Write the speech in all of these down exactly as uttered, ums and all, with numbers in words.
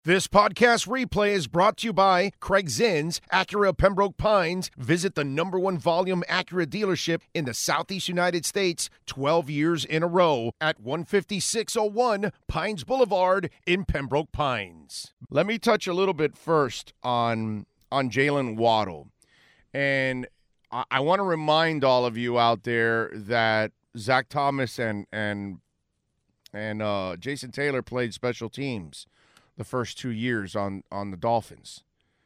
This podcast replay is brought to you by Craig Zinn's Acura Pembroke Pines. Visit the number one volume Acura dealership in the Southeast United States twelve years in a row at one fifty-six oh one Pines Boulevard in Pembroke Pines. Let me touch a little bit first on, on Jaylen Waddle. And I, I want to remind all of you out there that Zach Thomas and, and, and uh, Jason Taylor played special teams the first two years on, on the Dolphins.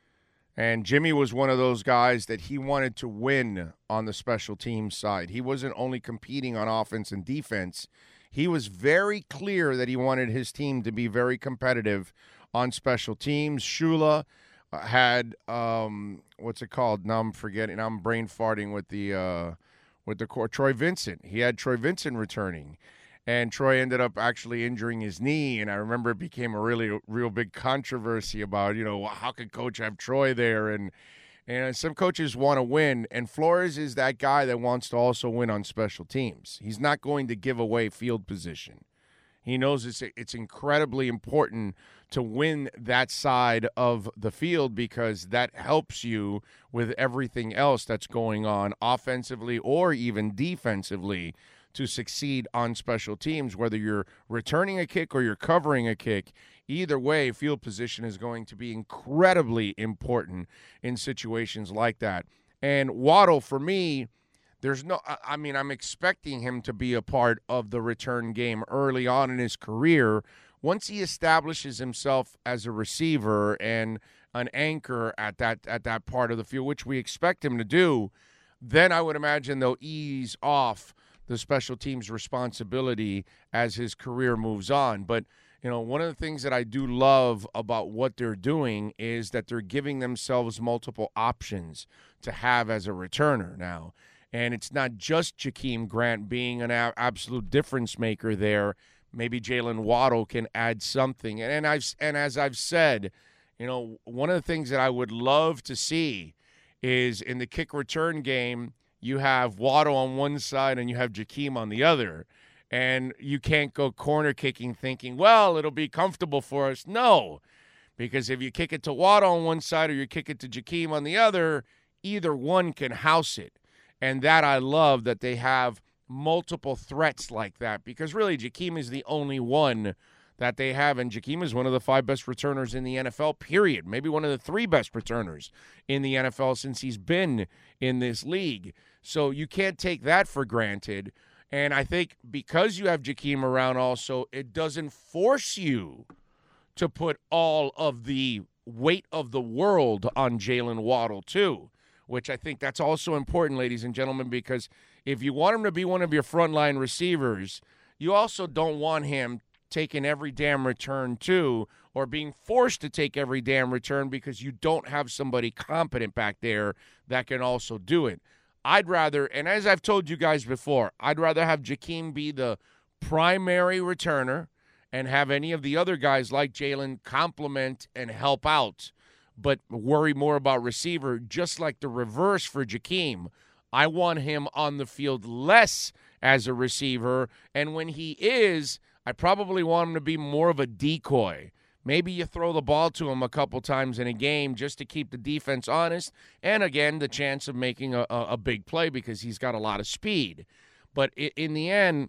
And Jimmy was one of those guys that he wanted to win on the special teams side. He wasn't only competing on offense and defense. He was very clear that he wanted his team to be very competitive on special teams. Shula had, um, what's it called? Now I'm forgetting. I'm brain farting with the, uh, with the core. Troy Vincent. He had Troy Vincent returning. And Troy ended up actually injuring his knee, and I remember it became a really real big controversy about, you know, how could coach have Troy there? And and some coaches want to win, and Flores is that guy that wants to also win on special teams. He's not going to give away field position. He knows it's it's incredibly important to win that side of the field because that helps you with everything else that's going on offensively or even defensively to succeed on special teams, whether you're returning a kick or you're covering a kick. Either way, field position is going to be incredibly important in situations like that. And Waddle, for me, there's no, I mean, I'm expecting him to be a part of the return game early on in his career. Once he establishes himself as a receiver and an anchor at that at that part of the field, which we expect him to do, then I would imagine they'll ease off the special teams responsibility as his career moves on. But, you know, one of the things that I do love about what they're doing is that they're giving themselves multiple options to have as a returner now. And it's not just Jakeem Grant being an a- absolute difference maker there. Maybe Jaylen Waddle can add something. And, and I've and as I've said, you know, one of the things that I would love to see is in the kick return game, you have Waddle on one side and you have Jakeem on the other. And you can't go corner kicking thinking, well, it'll be comfortable for us. No, because if you kick it to Waddle on one side or you kick it to Jakeem on the other, either one can house it. And that I love that they have multiple threats like that because really Jakeem is the only one that they have. And Jakeem is one of the five best returners in the N F L, period. Maybe one of the three best returners in the N F L since he's been in this league. So you can't take that for granted. And I think because you have Jakeem around also, it doesn't force you to put all of the weight of the world on Jaylen Waddle too, which I think that's also important, ladies and gentlemen, because if you want him to be one of your frontline receivers, you also don't want him taking every damn return too, or being forced to take every damn return because you don't have somebody competent back there that can also do it. I'd rather, and as I've told you guys before, I'd rather have Jakeem be the primary returner and have any of the other guys like Jaylen complement and help out, but worry more about receiver, just like the reverse for Jakeem. I want him on the field less as a receiver, and when he is, I probably want him to be more of a decoy. Maybe you throw the ball to him a couple times in a game just to keep the defense honest, and again, the chance of making a, a, a big play because he's got a lot of speed. But in the end,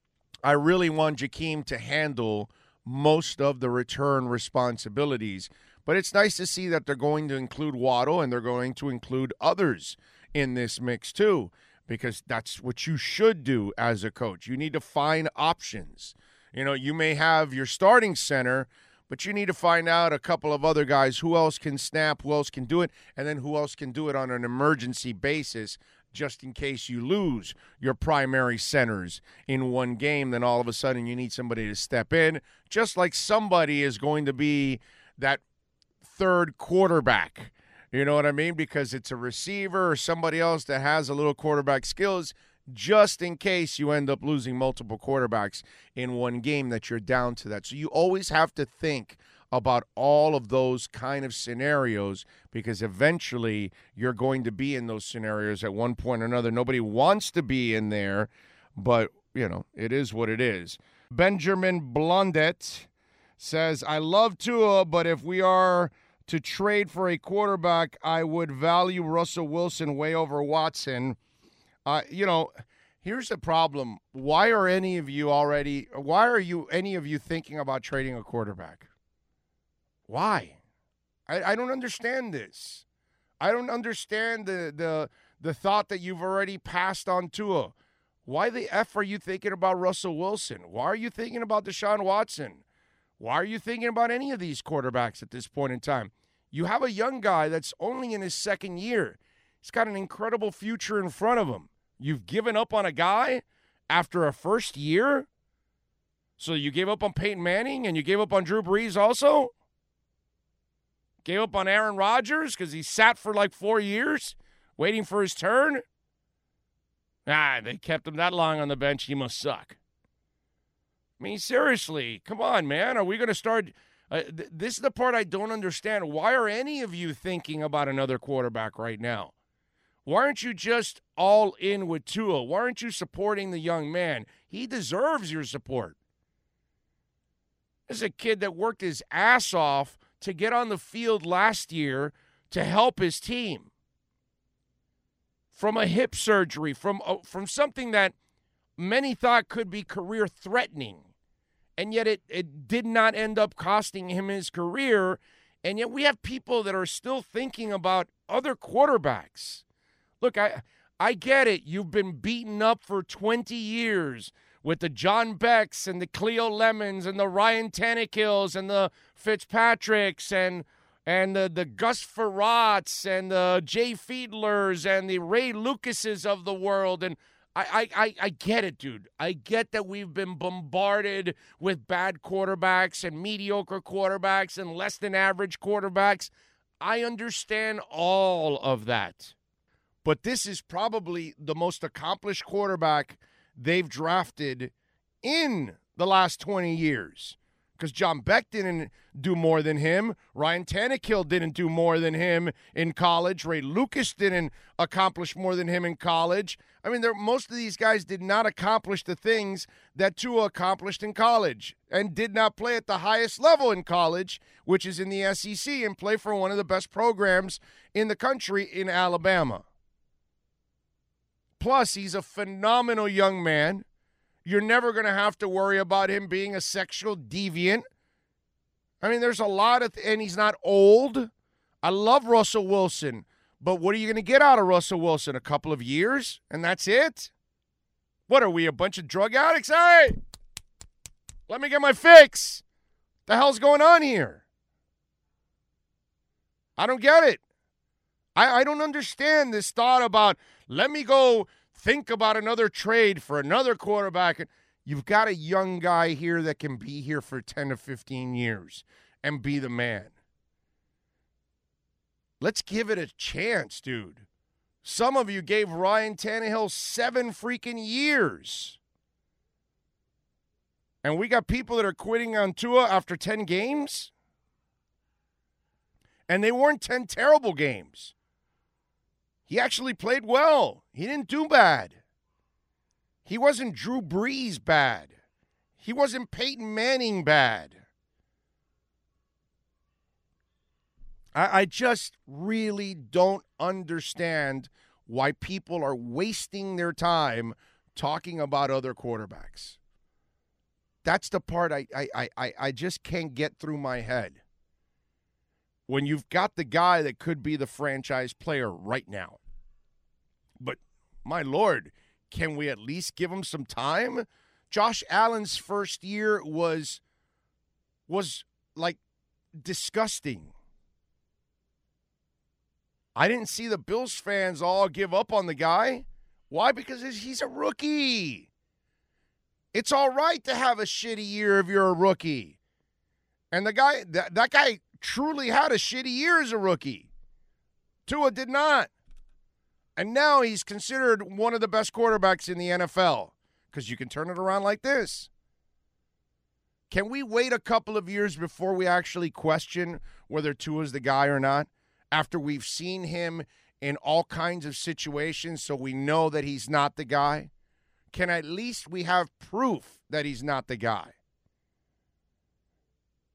I really want Jakeem to handle most of the return responsibilities. But it's nice to see that they're going to include Waddle and they're going to include others in this mix too, because that's what you should do as a coach. You need to find options. You know, you may have your starting center, but you need to find out a couple of other guys who else can snap, who else can do it, and then who else can do it on an emergency basis just in case you lose your primary centers in one game. Then all of a sudden you need somebody to step in, just like somebody is going to be that third quarterback. You know what I mean? Because it's a receiver or somebody else that has a little quarterback skills, just in case you end up losing multiple quarterbacks in one game that you're down to that. So you always have to think about all of those kind of scenarios because eventually you're going to be in those scenarios at one point or another. Nobody wants to be in there, but, you know, it is what it is. Benjamin Blondet says, I love Tua, but if we are to trade for a quarterback, I would value Russell Wilson way over Watson. Uh, you know, here's the problem. Why are any of you already, why are you, any of you thinking about trading a quarterback? Why? I, I don't understand this. I don't understand the, the, the thought that you've already passed on Tua. Why the F are you thinking about Russell Wilson? Why are you thinking about Deshaun Watson? Why are you thinking about any of these quarterbacks at this point in time? You have a young guy that's only in his second year. He's got an incredible future in front of him. You've given up on a guy after a first year? So you gave up on Peyton Manning and you gave up on Drew Brees also? Gave up on Aaron Rodgers because he sat for like four years waiting for his turn? Ah, they kept him that long on the bench. He must suck. I mean, seriously, come on, man. Are we going to start? Uh, th- this is the part I don't understand. Why are any of you thinking about another quarterback right now? Why aren't you just all in with Tua? Why aren't you supporting the young man? He deserves your support. This is a kid that worked his ass off to get on the field last year to help his team. From a hip surgery, from uh, from something that many thought could be career-threatening. And yet it, it did not end up costing him his career. And yet we have people that are still thinking about other quarterbacks. Look, I I get it. You've been beaten up for twenty years with the John Becks and the Cleo Lemons and the Ryan Tannehills and the Fitzpatricks and and the, the Gus Frerots and the Jay Fiedlers and the Ray Lucases of the world. And I, I, I get it, dude. I get that we've been bombarded with bad quarterbacks and mediocre quarterbacks and less than average quarterbacks. I understand all of that. But this is probably the most accomplished quarterback they've drafted in the last twenty years. Because John Beck didn't do more than him. Ryan Tannehill didn't do more than him in college. Ray Lucas didn't accomplish more than him in college. I mean, most of these guys did not accomplish the things that Tua accomplished in college and did not play at the highest level in college, which is in the S E C, and play for one of the best programs in the country in Alabama. Plus, he's a phenomenal young man. You're never going to have to worry about him being a sexual deviant. I mean, there's a lot of, th- and he's not old. I love Russell Wilson, but what are you going to get out of Russell Wilson? A couple of years, and that's it? What are we, a bunch of drug addicts? Hey, let me get my fix. The hell's going on here? I don't get it. I, I don't understand this thought about, let me go think about another trade for another quarterback. You've got a young guy here that can be here for ten to fifteen years and be the man. Let's give it a chance, dude. Some of you gave Ryan Tannehill seven freaking years. And we got people that are quitting on Tua after ten games. And they weren't ten terrible games. He actually played well. He didn't do bad. He wasn't Drew Brees bad. He wasn't Peyton Manning bad. I, I just really don't understand why people are wasting their time talking about other quarterbacks. That's the part I, I, I, I just can't get through my head. When you've got the guy that could be the franchise player right now. But, my Lord, can we at least give him some time? Josh Allen's first year was, was like, disgusting. I didn't see the Bills fans all give up on the guy. Why? Because he's a rookie. It's all right to have a shitty year if you're a rookie. And the guy, that, that guy truly had a shitty year as a rookie. Tua did not. And now he's considered one of the best quarterbacks in the N F L because you can turn it around like this. Can we wait a couple of years before we actually question whether Tua's the guy or not? After we've seen him in all kinds of situations so we know that he's not the guy? Can at least we have proof that he's not the guy?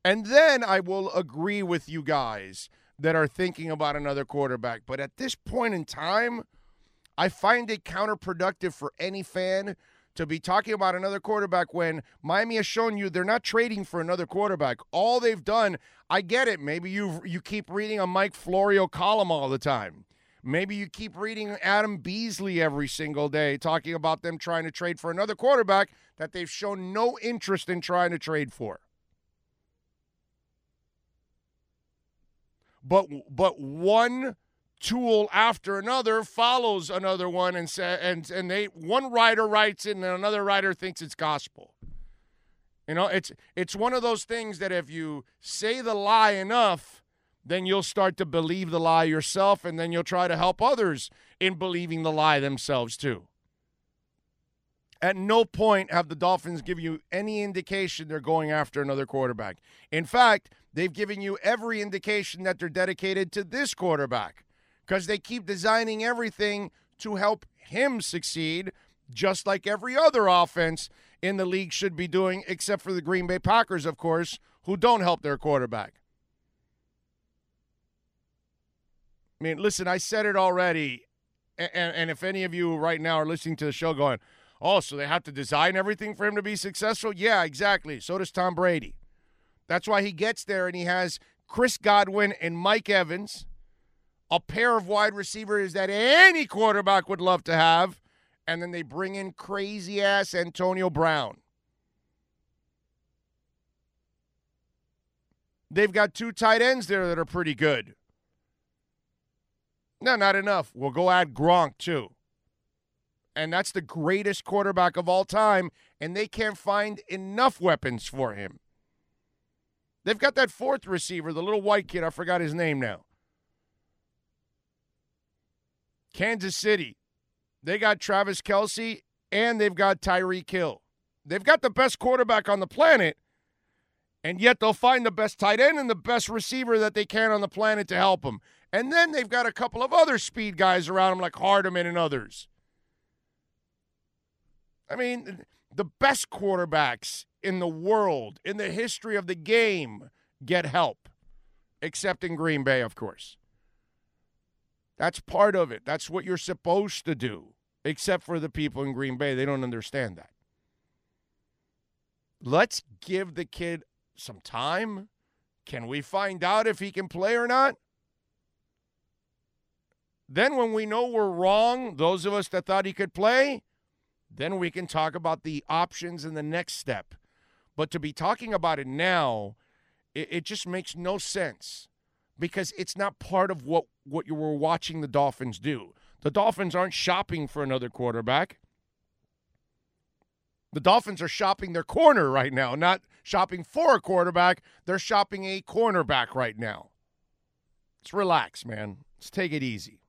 And then I will agree with you guys that are thinking about another quarterback. But at this point in time, I find it counterproductive for any fan to be talking about another quarterback when Miami has shown you they're not trading for another quarterback. All they've done, I get it. Maybe you you keep reading a Mike Florio column all the time. Maybe you keep reading Adam Beasley every single day talking about them trying to trade for another quarterback that they've shown no interest in trying to trade for. But but one tool after another follows another one, and say, and and they one writer writes it and another writer thinks it's gospel. You know, it's it's one of those things that if you say the lie enough, then you'll start to believe the lie yourself, and then you'll try to help others in believing the lie themselves too. At no point have the Dolphins given you any indication they're going after another quarterback. In fact, they've given you every indication that they're dedicated to this quarterback, because they keep designing everything to help him succeed, just like every other offense in the league should be doing, except for the Green Bay Packers, of course, who don't help their quarterback. I mean, listen, I said it already, and, and if any of you right now are listening to the show going, oh, so they have to design everything for him to be successful? Yeah, exactly. So does Tom Brady. That's why he gets there, and he has Chris Godwin and Mike Evans, a pair of wide receivers that any quarterback would love to have, and then they bring in crazy-ass Antonio Brown. They've got two tight ends there that are pretty good. No, not enough. We'll go add Gronk, too. And that's the greatest quarterback of all time, and they can't find enough weapons for him. They've got that fourth receiver, the little white kid, I forgot his name now. Kansas City, they got Travis Kelce, and they've got Tyreek Hill. They've got the best quarterback on the planet, and yet they'll find the best tight end and the best receiver that they can on the planet to help them. And then they've got a couple of other speed guys around them like Hardeman and others. I mean, the best quarterbacks in the world, in the history of the game, get help, except in Green Bay, of course. That's part of it. That's what you're supposed to do, except for the people in Green Bay. They don't understand that. Let's give the kid some time. Can we find out if he can play or not? Then when we know we're wrong, those of us that thought he could play, then we can talk about the options and the next step. But to be talking about it now, it, it just makes no sense. Because it's not part of what, what you were watching the Dolphins do. The Dolphins aren't shopping for another quarterback. The Dolphins are shopping their corner right now, not shopping for a quarterback. They're shopping a cornerback right now. Let's relax, man. Let's take it easy.